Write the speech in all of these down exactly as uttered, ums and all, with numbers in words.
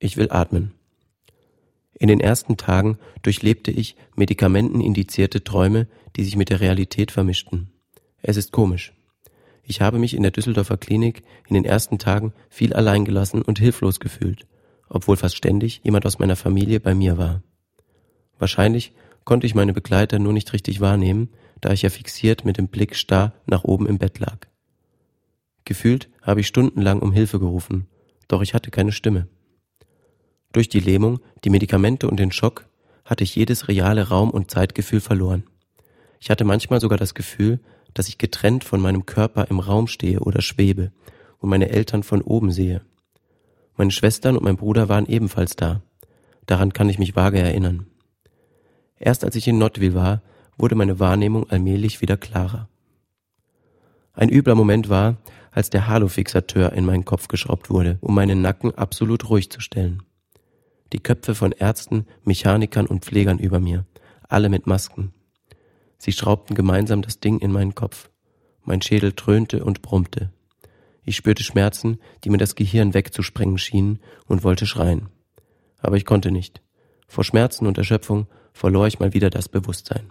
Ich will atmen. In den ersten Tagen durchlebte ich medikamentenindizierte Träume, die sich mit der Realität vermischten. Es ist komisch. Ich habe mich in der Düsseldorfer Klinik in den ersten Tagen viel allein gelassen und hilflos gefühlt, obwohl fast ständig jemand aus meiner Familie bei mir war. Wahrscheinlich konnte ich meine Begleiter nur nicht richtig wahrnehmen, da ich ja fixiert mit dem Blick starr nach oben im Bett lag. Gefühlt habe ich stundenlang um Hilfe gerufen, doch ich hatte keine Stimme. Durch die Lähmung, die Medikamente und den Schock hatte ich jedes reale Raum- und Zeitgefühl verloren. Ich hatte manchmal sogar das Gefühl, dass ich getrennt von meinem Körper im Raum stehe oder schwebe und meine Eltern von oben sehe. Meine Schwestern und mein Bruder waren ebenfalls da. Daran kann ich mich vage erinnern. Erst als ich in Nottwil war, wurde meine Wahrnehmung allmählich wieder klarer. Ein übler Moment war, als der Halofixateur in meinen Kopf geschraubt wurde, um meinen Nacken absolut ruhig zu stellen. Die Köpfe von Ärzten, Mechanikern und Pflegern über mir, alle mit Masken. Sie schraubten gemeinsam das Ding in meinen Kopf. Mein Schädel dröhnte und brummte. Ich spürte Schmerzen, die mir das Gehirn wegzusprengen schienen, und wollte schreien. Aber ich konnte nicht. Vor Schmerzen und Erschöpfung verlor ich mal wieder das Bewusstsein.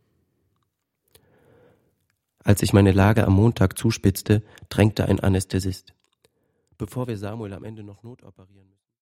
Als sich meine Lage am Montag zuspitzte, drängte ein Anästhesist. Bevor wir Samuel am Ende noch notoperieren müssen.